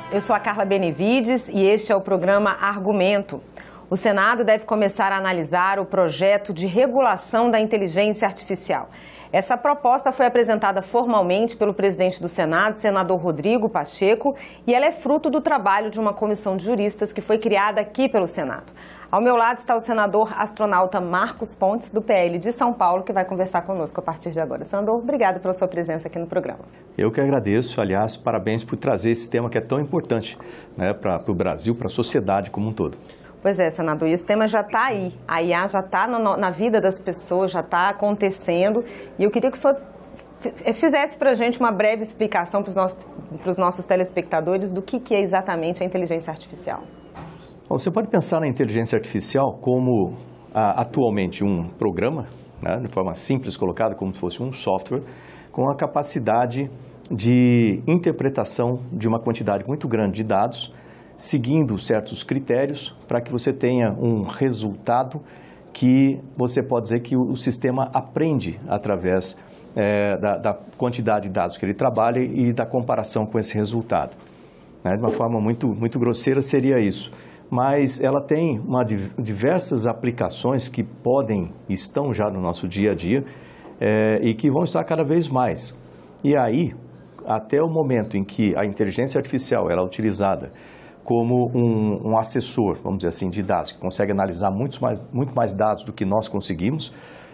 Eu sou a Carla Benevides e este é o programa Argumento. O Senado deve começar a analisar o projeto de regulação da inteligência artificial. Essa proposta foi apresentada formalmente pelo presidente do Senado, senador Rodrigo Pacheco, e ela é fruto do trabalho de uma comissão de juristas que foi criada aqui pelo Senado. Ao meu lado está o senador astronauta Marcos Pontes, do PL de São Paulo, que vai conversar conosco a partir de agora. Senador, obrigado pela sua presença aqui no programa. Eu que agradeço, aliás, parabéns por trazer esse tema que é tão importante, né, para o Brasil, para a sociedade como um todo. Pois é, senador, e esse tema já está aí, a IA já está na vida das pessoas, já está acontecendo, e eu queria que o senhor fizesse para a gente uma breve explicação para os nossos telespectadores do que é exatamente a inteligência artificial. Bom, você pode pensar na inteligência artificial como atualmente um programa, né, de forma simples colocado, como se fosse um software, com a capacidade de interpretação de uma quantidade muito grande de dados, seguindo certos critérios para que você tenha um resultado que você pode dizer que o sistema aprende através da quantidade de dados que ele trabalha e da comparação com esse resultado. Né? De uma forma muito grosseira seria isso. Mas ela tem diversas aplicações que estão já no nosso dia a dia e que vão estar cada vez mais. E aí, até o momento em que a inteligência artificial ela é utilizada como um assessor, vamos dizer assim, de dados, que consegue analisar muito mais dados do que nós conseguimos,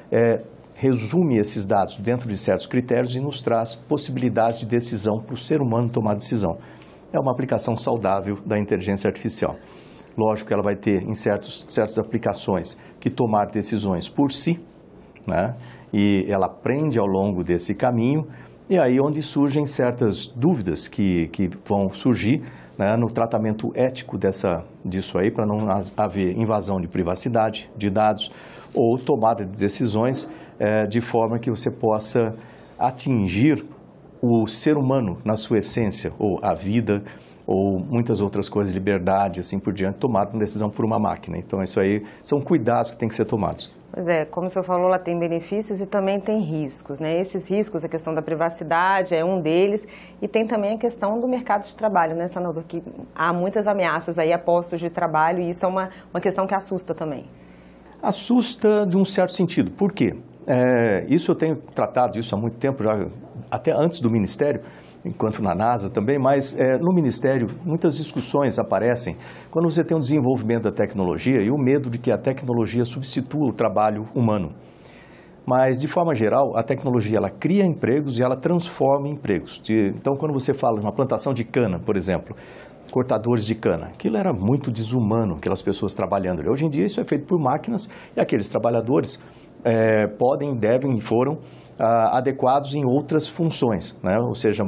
resume esses dados dentro de certos critérios e nos traz possibilidades de decisão para o ser humano tomar decisão. É uma aplicação saudável da inteligência artificial. Lógico que ela vai ter, em certas aplicações, que tomar decisões por si, né? E ela aprende ao longo desse caminho, e aí onde surgem certas dúvidas que vão surgir, né, no tratamento ético disso aí, para não haver invasão de privacidade de dados ou tomada de decisões de forma que você possa atingir o ser humano na sua essência, ou a vida, ou muitas outras coisas, liberdade, assim por diante, tomada uma decisão por uma máquina. Então, isso aí são cuidados que têm que ser tomados. Pois é, como o senhor falou, ela tem benefícios e também tem riscos, né? Esses riscos, a questão da privacidade é um deles, e tem também a questão do mercado de trabalho, né, senador? Que há muitas ameaças aí a postos de trabalho, e isso é uma questão que assusta também. Assusta de um certo sentido. Por quê? Isso eu tenho tratado disso há muito tempo, já até antes do Ministério, enquanto na NASA também, mas no Ministério muitas discussões aparecem quando você tem um desenvolvimento da tecnologia e o medo de que a tecnologia substitua o trabalho humano. Mas, de forma geral, a tecnologia ela cria empregos e ela transforma empregos. Então, quando você fala de uma plantação de cana, por exemplo, cortadores de cana, aquilo era muito desumano, aquelas pessoas trabalhando. Hoje em dia isso é feito por máquinas e aqueles trabalhadores devem e foram adequados em outras funções, né? Ou seja,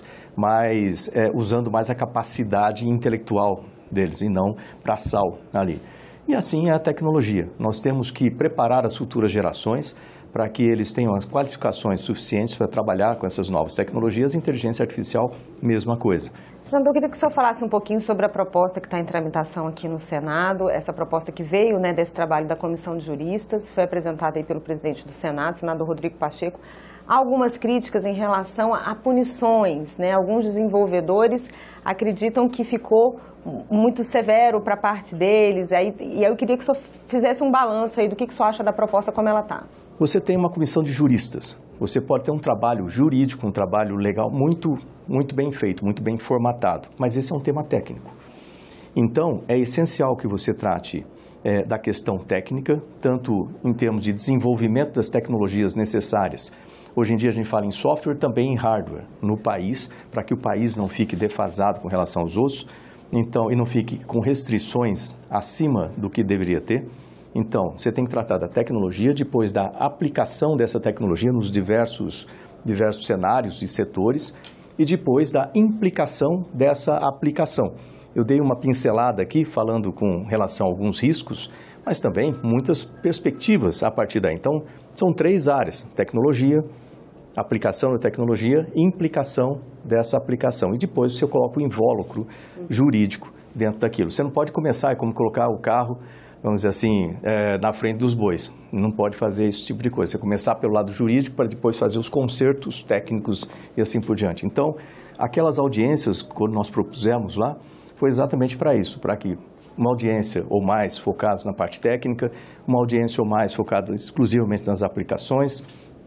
usando mais a capacidade intelectual deles e não braçal ali. E assim é a tecnologia. Nós temos que preparar as futuras gerações para que eles tenham as qualificações suficientes para trabalhar com essas novas tecnologias. Inteligência artificial, mesma coisa. Senador, eu queria que o senhor falasse um pouquinho sobre a proposta que está em tramitação aqui no Senado, essa proposta que veio, né, desse trabalho da comissão de juristas, foi apresentada aí pelo presidente do Senado, senador Rodrigo Pacheco. Há algumas críticas em relação a punições, né? Alguns desenvolvedores acreditam que ficou muito severo para a parte deles, e aí eu queria que o senhor fizesse um balanço aí do que o senhor acha da proposta como ela está. Você tem uma comissão de juristas, você pode ter um trabalho jurídico, um trabalho legal muito bem feito, muito bem formatado, mas esse é um tema técnico. Então, é essencial que você trate da questão técnica, tanto em termos de desenvolvimento das tecnologias necessárias. Hoje em dia a gente fala em software, também em hardware no país, para que o país não fique defasado com relação aos outros, então, e não fique com restrições acima do que deveria ter. Então, você tem que tratar da tecnologia, depois da aplicação dessa tecnologia nos diversos cenários e setores, e depois da implicação dessa aplicação. Eu dei uma pincelada aqui, falando com relação a alguns riscos, mas também muitas perspectivas a partir daí. Então, são 3 áreas: tecnologia, aplicação da tecnologia e implicação dessa aplicação. E depois você coloca o invólucro jurídico dentro daquilo. Você não pode começar, é como colocar o carro vamos dizer assim, na frente dos bois. Não pode fazer esse tipo de coisa. Você começar pelo lado jurídico para depois fazer os concertos técnicos e assim por diante. Então, aquelas audiências, quando nós propusemos lá, foi exatamente para isso, para que uma audiência ou mais focada na parte técnica, uma audiência ou mais focada exclusivamente nas aplicações,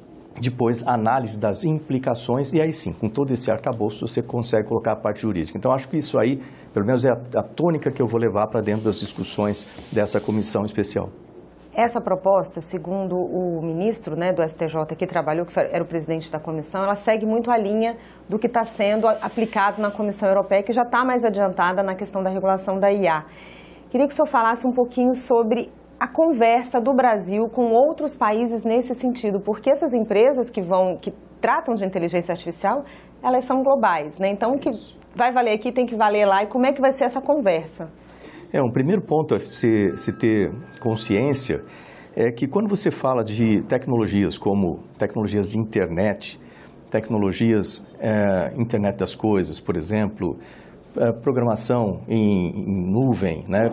depois análise das implicações e aí sim, com todo esse arcabouço, você consegue colocar a parte jurídica. Então, acho que isso aí, pelo menos é a tônica que eu vou levar para dentro das discussões dessa comissão especial. Essa proposta, segundo o ministro, né, do STJ que trabalhou, que era o presidente da comissão, ela segue muito a linha do que está sendo aplicado na Comissão Europeia, que já está mais adiantada na questão da regulação da IA. Queria que o senhor falasse um pouquinho sobre a conversa do Brasil com outros países nesse sentido, porque essas empresas que tratam de inteligência artificial, elas são globais, né? Então, o que vai valer aqui tem que valer lá. E como é que vai ser essa conversa? Um primeiro ponto a se ter consciência é que quando você fala de tecnologias como tecnologias de internet, tecnologias internet das coisas, por exemplo, programação em nuvem, né?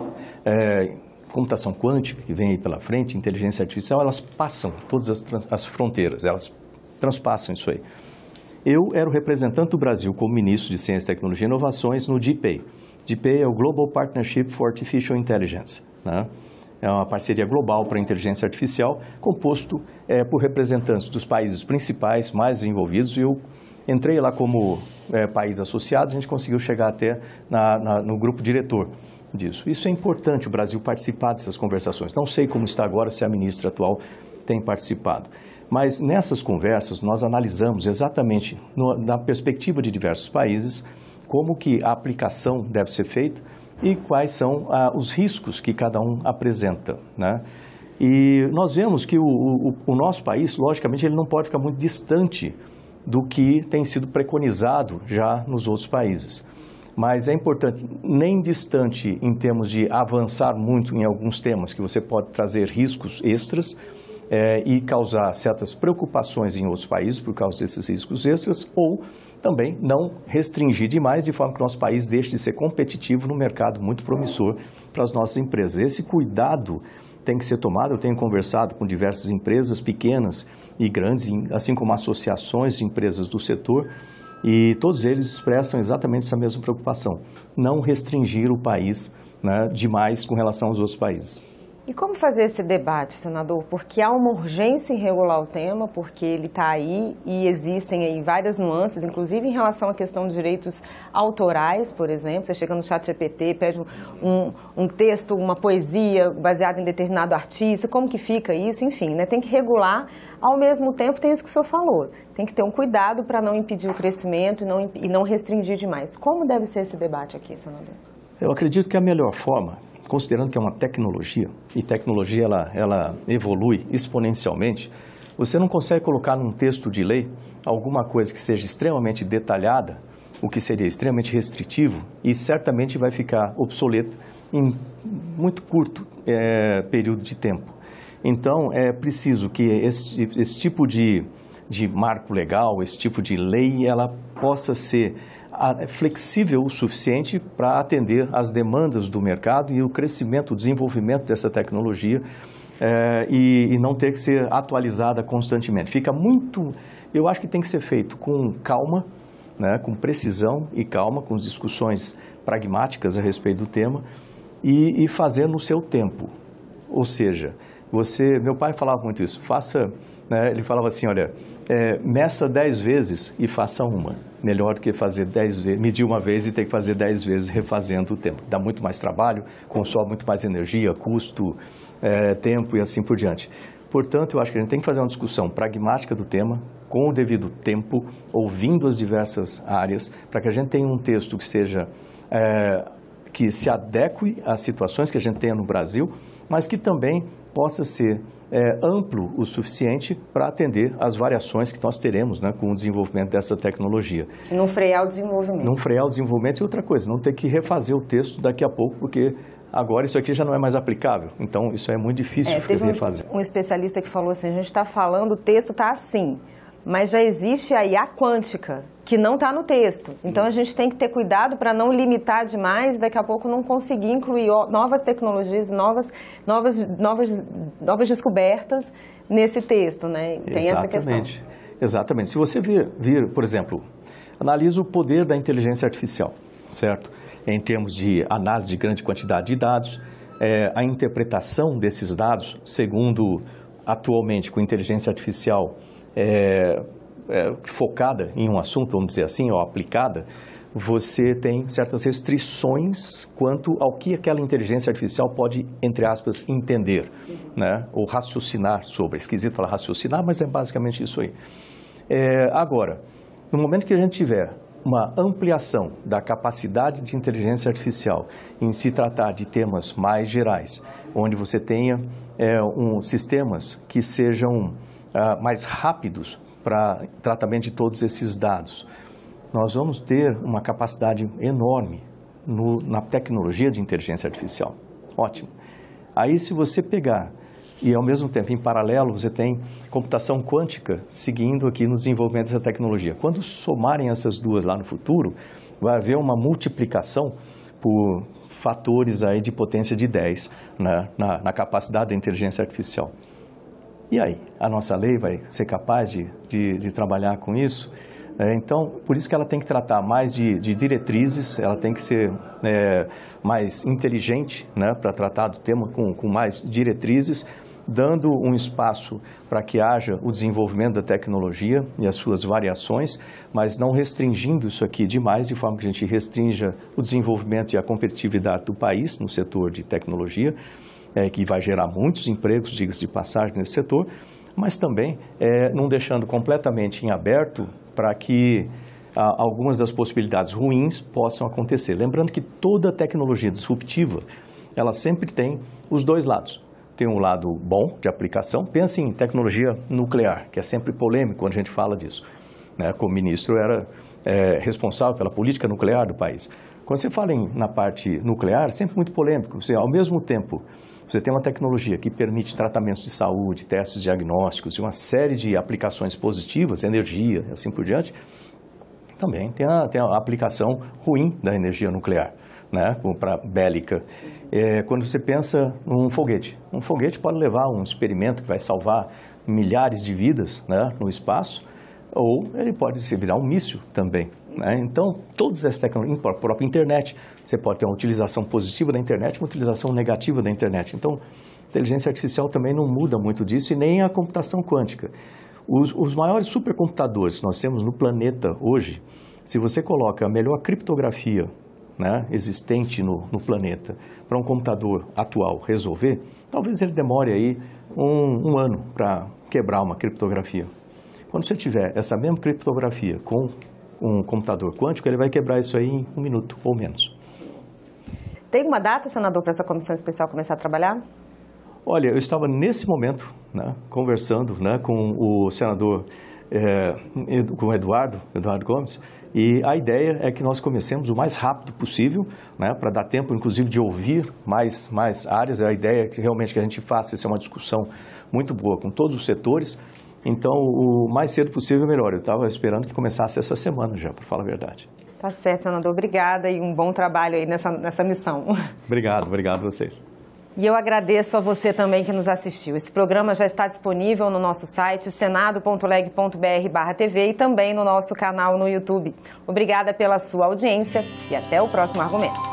Computação quântica que vem aí pela frente, inteligência artificial, elas passam todas as fronteiras, elas transpassam isso aí. Eu era o representante do Brasil como ministro de Ciência, Tecnologia e Inovações no GPAI. GPAI é o Global Partnership for Artificial Intelligence, né? É uma parceria global para a inteligência artificial, composto por representantes dos países principais mais desenvolvidos. E eu entrei lá como país associado, a gente conseguiu chegar até no grupo diretor disso. Isso é importante, o Brasil participar dessas conversações. Não sei como está agora, se a ministra atual tem participado. Mas nessas conversas nós analisamos exatamente, na perspectiva de diversos países, como que a aplicação deve ser feita e quais são os riscos que cada um apresenta, né? E nós vemos que o nosso país, logicamente, ele não pode ficar muito distante do que tem sido preconizado já nos outros países. Mas é importante, nem distante em termos de avançar muito em alguns temas, que você pode trazer riscos extras e causar certas preocupações em outros países por causa desses riscos extras, ou também não restringir demais, de forma que o nosso país deixe de ser competitivo no mercado muito promissor para as nossas empresas. Esse cuidado tem que ser tomado. Eu tenho conversado com diversas empresas pequenas e grandes, assim como associações de empresas do setor, e todos eles expressam exatamente essa mesma preocupação, não restringir o país, né, demais com relação aos outros países. E como fazer esse debate, senador? Porque há uma urgência em regular o tema, porque ele está aí e existem aí várias nuances, inclusive em relação à questão de direitos autorais, por exemplo. Você chega no ChatGPT, pede um texto, uma poesia baseada em determinado artista, como que fica isso? Enfim, né? Tem que regular. Ao mesmo tempo, tem isso que o senhor falou. Tem que ter um cuidado para não impedir o crescimento e não restringir demais. Como deve ser esse debate aqui, senador? Eu acredito que a melhor forma, considerando que é uma tecnologia, e tecnologia ela evolui exponencialmente, você não consegue colocar num texto de lei alguma coisa que seja extremamente detalhada, o que seria extremamente restritivo, e certamente vai ficar obsoleto em muito curto período de tempo. Então, é preciso que esse tipo de marco legal, esse tipo de lei, ela possa ser flexível o suficiente para atender às demandas do mercado e o crescimento, o desenvolvimento dessa tecnologia e não ter que ser atualizada constantemente. Eu acho que tem que ser feito com calma, né, com precisão e calma, com discussões pragmáticas a respeito do tema e fazer no seu tempo. Ou seja, meu pai falava muito isso, ele falava assim, olha, meça 10 vezes e faça uma. Melhor do que fazer 10 vezes, medir uma vez e ter que fazer 10 vezes refazendo o tempo. Dá muito mais trabalho, consome muito mais energia, custo, tempo e assim por diante. Portanto, eu acho que a gente tem que fazer uma discussão pragmática do tema, com o devido tempo, ouvindo as diversas áreas, para que a gente tenha um texto que se adeque às situações que a gente tenha no Brasil, mas que também possa ser amplo o suficiente para atender às variações que nós teremos, né, com o desenvolvimento dessa tecnologia. E não frear o desenvolvimento. Não frear o desenvolvimento e outra coisa, não ter que refazer o texto daqui a pouco, porque agora isso aqui já não é mais aplicável. Então, isso é muito difícil refazer. Um especialista que falou assim, a gente está falando, o texto está assim, mas já existe a IA quântica, que não está no texto. Então, a gente tem que ter cuidado para não limitar demais, daqui a pouco não conseguir incluir novas tecnologias, novas descobertas nesse texto, né? Tem essa questão. Exatamente. Se você vir, por exemplo, analisa o poder da inteligência artificial, certo? Em termos de análise de grande quantidade de dados, a interpretação desses dados, segundo atualmente com inteligência artificial focada em um assunto, vamos dizer assim, ou aplicada, você tem certas restrições quanto ao que aquela inteligência artificial pode, entre aspas, entender, né? Ou raciocinar sobre. É esquisito falar raciocinar, mas é basicamente isso aí. Agora, no momento que a gente tiver uma ampliação da capacidade de inteligência artificial em se tratar de temas mais gerais, onde você tenha sistemas que sejam mais rápidos para tratamento de todos esses dados, nós vamos ter uma capacidade enorme na tecnologia de inteligência artificial. Ótimo. Aí, se você pegar e, ao mesmo tempo, em paralelo, você tem computação quântica seguindo aqui no desenvolvimento dessa tecnologia. Quando somarem essas duas lá no futuro, vai haver uma multiplicação por fatores aí de potência de 10, né, na capacidade da inteligência artificial. E aí? A nossa lei vai ser capaz de trabalhar com isso? Então, por isso que ela tem que tratar mais de diretrizes, ela tem que ser mais inteligente, né, para tratar do tema com mais diretrizes, dando um espaço para que haja o desenvolvimento da tecnologia e as suas variações, mas não restringindo isso aqui demais, de forma que a gente restrinja o desenvolvimento e a competitividade do país no setor de tecnologia, que vai gerar muitos empregos, diga-se de passagem, nesse setor, mas também não deixando completamente em aberto para que algumas das possibilidades ruins possam acontecer. Lembrando que toda tecnologia disruptiva, ela sempre tem os dois lados. Tem um lado bom de aplicação, pense em tecnologia nuclear, que é sempre polêmico quando a gente fala disso, né? Como ministro era responsável pela política nuclear do país. Quando você fala na parte nuclear, é sempre muito polêmico. Ao mesmo tempo, você tem uma tecnologia que permite tratamentos de saúde, testes diagnósticos e uma série de aplicações positivas, energia e assim por diante. Também tem a aplicação ruim da energia nuclear, né, para bélica. Quando você pensa num foguete, um foguete pode levar um experimento que vai salvar milhares de vidas, né, no espaço, ou ele pode se virar um míssil também, né? Então, todas essas tecnologias, a própria internet, você pode ter uma utilização positiva da internet e uma utilização negativa da internet. Então, a inteligência artificial também não muda muito disso e nem a computação quântica. Os maiores supercomputadores que nós temos no planeta hoje, se você coloca a melhor criptografia, né, existente no planeta para um computador atual resolver, talvez ele demore aí um ano para quebrar uma criptografia. Quando você tiver essa mesma criptografia com um computador quântico, ele vai quebrar isso aí em 1 minuto ou menos. Tem uma data, senador, para essa comissão especial começar a trabalhar? Olha, eu estava nesse momento, né, conversando, né, com o senador, com o Eduardo Gomes, e a ideia é que nós comecemos o mais rápido possível, né, para dar tempo, inclusive, de ouvir mais áreas. A ideia é que realmente que a gente faça essa uma discussão muito boa com todos os setores. Então, o mais cedo possível, melhor. Eu estava esperando que começasse essa semana já, para falar a verdade. Tá certo, senador. Obrigada e um bom trabalho aí nessa missão. Obrigado a vocês. E eu agradeço a você também que nos assistiu. Esse programa já está disponível no nosso site, senado.leg.br/TV e também no nosso canal no YouTube. Obrigada pela sua audiência e até o próximo argumento.